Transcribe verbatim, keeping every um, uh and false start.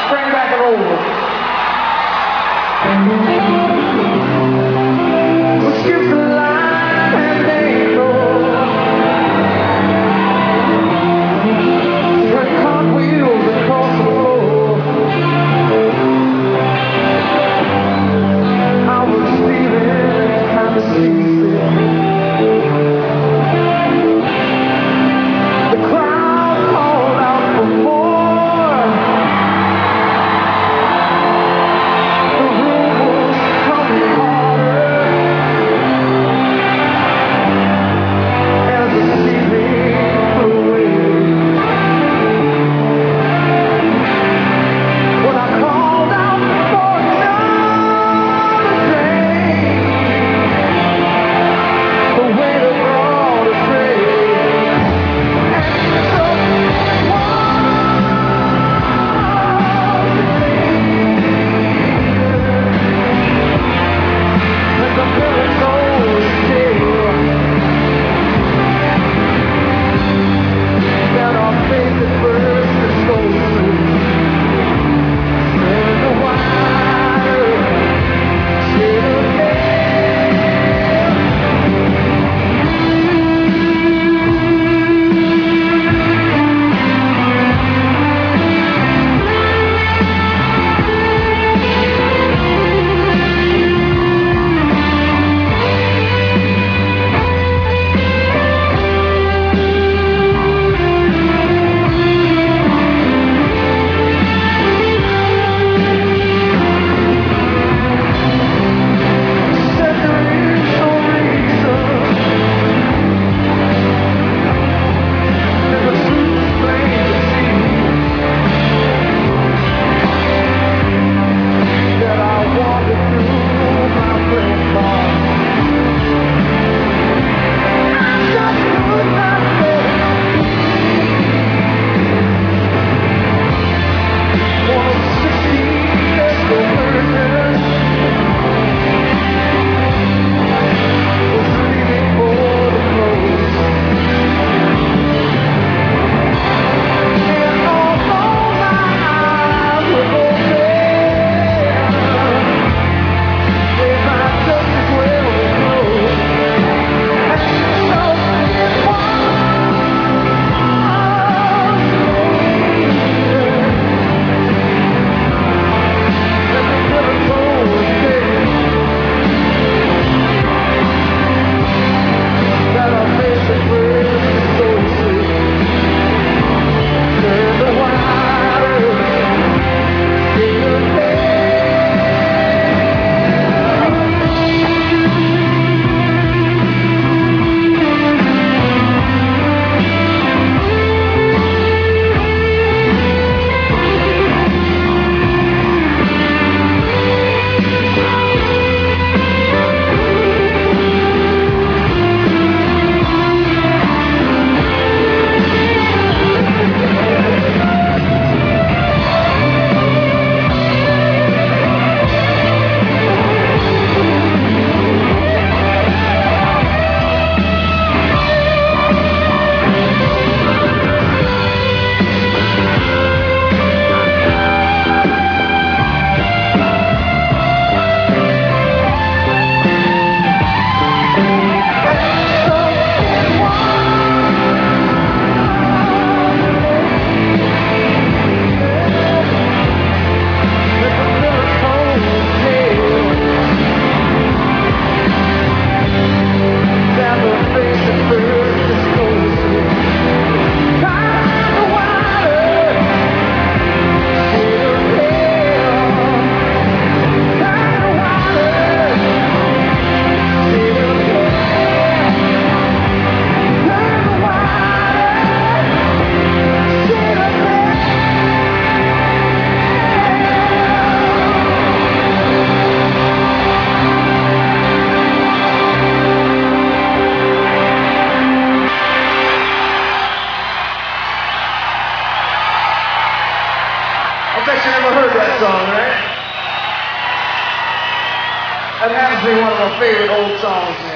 Bring back an old one. We'll skip the line and angle. Turn cartwheels across the floor. I was feeling kind of sleepy. The crowd called out for more. The room was coming harder as the ceiling blew away. When I called out for another drink, the waiter brought a tray. And so it was and the villain told his tale that our face at first is so sweet. And the wider shade of said there is no reason, and the truth is plain to see, that I wandered through my friend's bar. I just could not let it be. One of sixteen disco versions was leaving for the close. And although my eyes were open, they might just as well close. And so it was later that the villain told his tale, that our face at first is so sweet. Turn the wider shade of I bet you never heard that song, right? That happens to be one of my favorite old songs, man.